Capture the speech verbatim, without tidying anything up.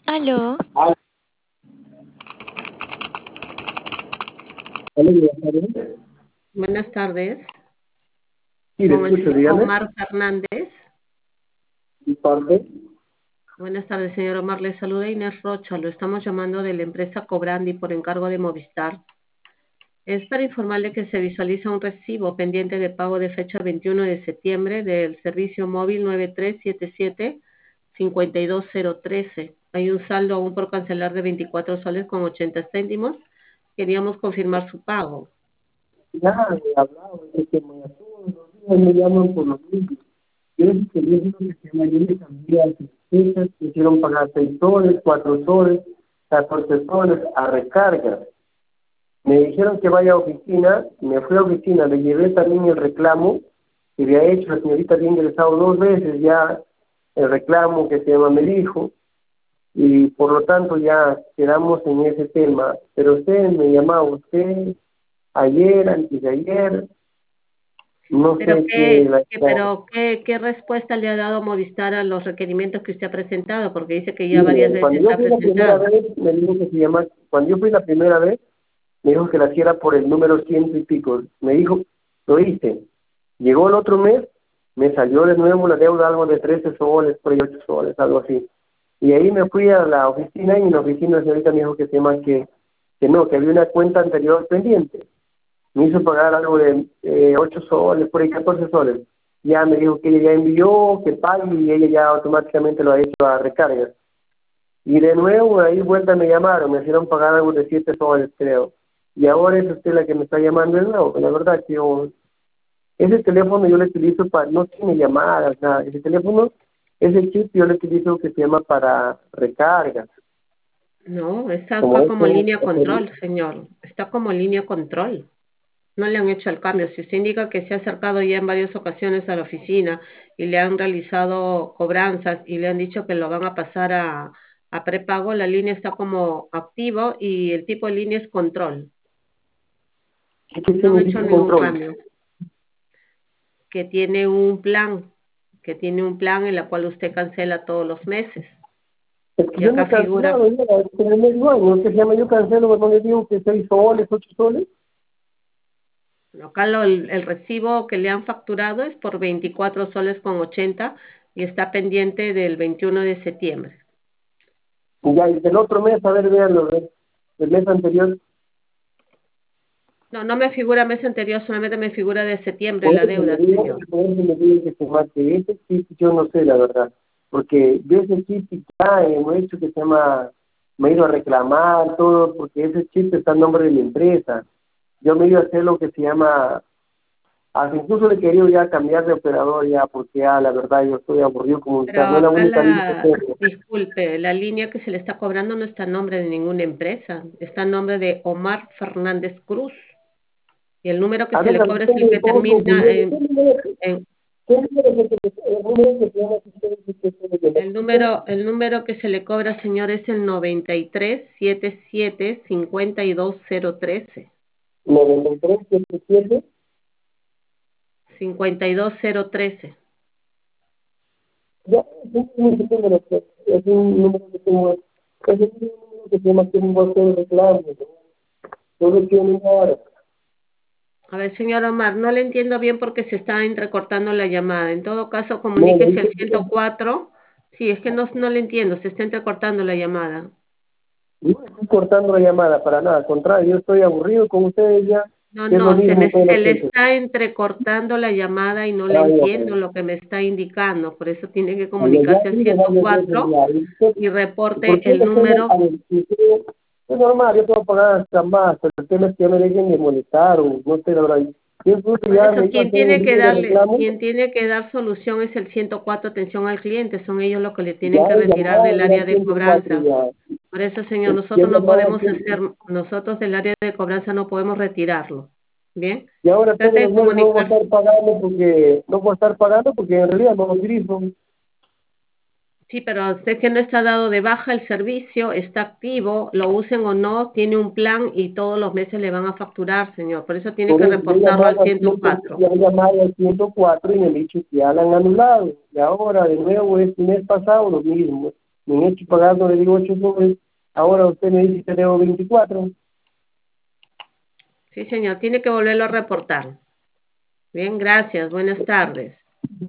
Aló, Ah, hola, buenas tardes. Buenas tardes, Sí, le con el escucho, señor dígame. Omar Fernández. ¿Y parte? Buenas tardes, señor Omar. Le saluda Inés Rocha. Lo estamos llamando de la empresa Cobrandi por encargo de Movistar. Es para informarle que se visualiza un recibo pendiente de pago de fecha veintiuno de septiembre del servicio móvil nueve tres siete siete cinco dos cero uno tres. Hay un saldo aún por cancelar de veinticuatro soles con ochenta céntimos. Queríamos confirmar su pago. Ya he hablado de este tema, todos los días me llaman por lo mismo. Yo ese teléfono que se llama, yo le cambié a sus fechas, me hicieron pagar seis soles, cuatro soles, catorce soles a recarga. Me dijeron que vaya a oficina, me fui a oficina, le llevé también el reclamo que había hecho, la señorita había ingresado dos veces ya el reclamo que se llama me dijo, y por lo tanto ya quedamos en ese tema. Pero usted me llamaba, usted ayer, antes de ayer, no Pero sé qué, qué, la, qué- la- pero qué, qué respuesta le ha dado Movistar a los requerimientos que usted ha presentado, porque dice que ya varias mire, cuando veces yo ha fui la primera presentado. vez, me dijo que se llama, cuando yo fui la primera vez, me dijo que la hiciera por el número ciento y pico, me dijo, lo hice, llegó el otro mes, me salió de nuevo la deuda algo de trece soles, por ahí ocho soles, algo así, y ahí me fui a la oficina y en la oficina la señorita me dijo que se llama que, que no, que había una cuenta anterior pendiente, me hizo pagar algo de eh, ocho soles, por ahí catorce soles. Ya me dijo que ella ya envió, que pague y ella ya automáticamente lo ha hecho a recargas. Y de nuevo ahí vuelta me llamaron, me hicieron pagar algo de siete soles creo. Y ahora es usted la que me está llamando de nuevo, pero la verdad que yo, ese teléfono yo lo utilizo para, no tiene llamadas, nada. Ese teléfono, ese chip yo lo utilizo que se llama para recargas. No, está Como acá como esto, línea control, señor. Está como línea control. No le han hecho el cambio. Si usted indica que se ha acercado ya en varias ocasiones a la oficina y le han realizado cobranzas y le han dicho que lo van a pasar a, a prepago, la línea está como activo y el tipo de línea es control. ¿qué qué No han hecho significa ningún control? cambio. Que tiene un plan, que tiene un plan en el cual usted cancela todos los meses. Es que Y yo no acá he figura, cancelado, ya, en el medio año, ¿no? Que se llama yo cancelo, cuando le digo que seis soles, ocho soles. acá lo- el, el recibo que le han facturado es por veinticuatro soles con ochenta y está pendiente del veintiuno de septiembre. Y ya, y del otro mes, a ver, veanlo, ve, del mes anterior, No, no me figura mes anterior, solamente me figura de septiembre por la eso me deuda, digo, señor. por eso me digo que se mate. Ese chip yo no sé, la verdad, porque yo ese chip ya hemos hecho que se llama, me he ido a reclamar todo, porque ese chip está en nombre de mi empresa. Yo me he ido a hacer lo que se llama, hasta incluso le he querido ya cambiar de operador ya, porque ya la verdad yo estoy aburrido como Pero no es la acá única línea que la, tengo. disculpe, la línea que se le está cobrando no está a nombre de ninguna empresa, está a nombre de Omar Fernández Cruz. Y el número que A se ver, le a cobra es el ustedes que estamos termina confundiendo. ¿Qué en, número en qué número es el que el número que se llama que ustedes que ustedes que el necesitan? número, el número que se le cobra, señor, es el noventa y tres setenta y siete cincuenta y dos cero trece. noventa y tres setenta y siete. cincuenta y dos cero trece. Ya, es un número que es un número que tengo, es un número que se llama que un voto de reclamo. No lo tienen ahora. A ver, señor Omar, no le entiendo bien porque se está entrecortando la llamada. En todo caso, No, le comuníquese al dice ciento cuatro. Sí, es que no, no le entiendo, se está entrecortando la llamada. no estoy cortando la llamada para nada, al contrario, yo estoy aburrido con ustedes ya, No, es lo no, se mismo le, todas se las le veces. está entrecortando la llamada y no le Ah, ya, entiendo pues. lo que me está indicando. Por eso tiene que Ah, ya, ya comunicarse al digo ciento varias veces cuatro ya. ¿Y usted- y y por reporte qué el le tengo, número. a ver, si usted- es normal, yo puedo pagar hasta más, pero el tema es que ya me dejen de molestar o no sé, la verdad. Yo incluso Por ya me eso, iba a quien hacer un tiene que video de darle, reclamo, quien tiene que dar solución es el ciento cuatro atención al cliente. Son ellos los que le tienen ya que he retirar llamado del ya área al de ciento cuatro cobranza. ya. Por eso, señor, Ya he nosotros no llamado al podemos ciento. hacer, nosotros del área de cobranza no podemos retirarlo. ¿Bien? Y ahora todos Trate de los meses no voy a comunicarse. estar pagando porque no voy a estar pagando porque en realidad no lo utilizo. Sí, pero usted que no está dado de baja el servicio, está activo, lo usen o no, tiene un plan y todos los meses le van a facturar, señor. Por eso tiene Por que eso yo he reportarlo al llamado al ciento ciento, cuatro. ya he llamado al ciento cuatro y me han dicho que ya la han anulado. Y ahora de nuevo este mes pasado lo mismo. me he hecho pagando, le digo ocho soles, ahora usted me dice que debo veinticuatro. Sí, señor, tiene que volverlo a reportar. Bien, gracias, buenas tardes.